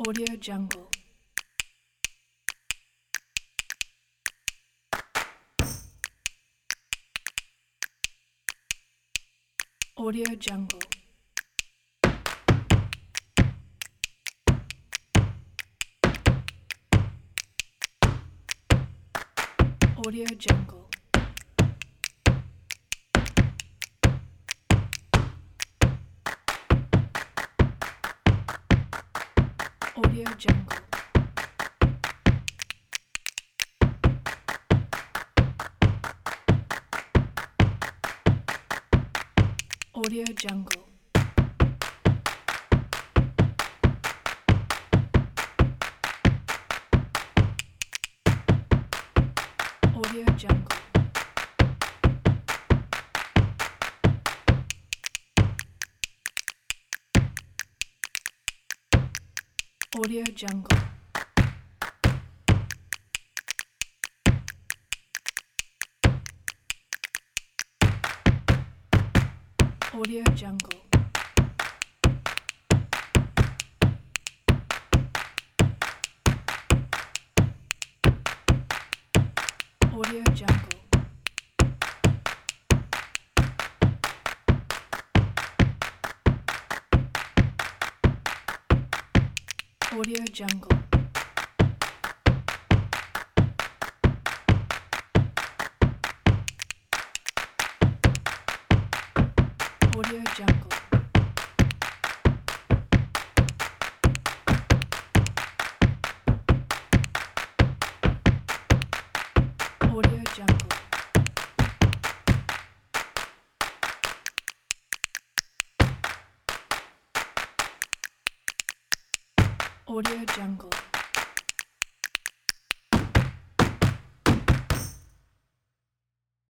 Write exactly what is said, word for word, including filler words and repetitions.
Audio Jungle. Audio Jungle. Audio Jungle. Audio Jungle. Audio Jungle. Audio Jungle. Audio Jungle. Audio Jungle. Audio Jungle. Audio Jungle. Audio Jungle. Audio Jungle. Audio Jungle.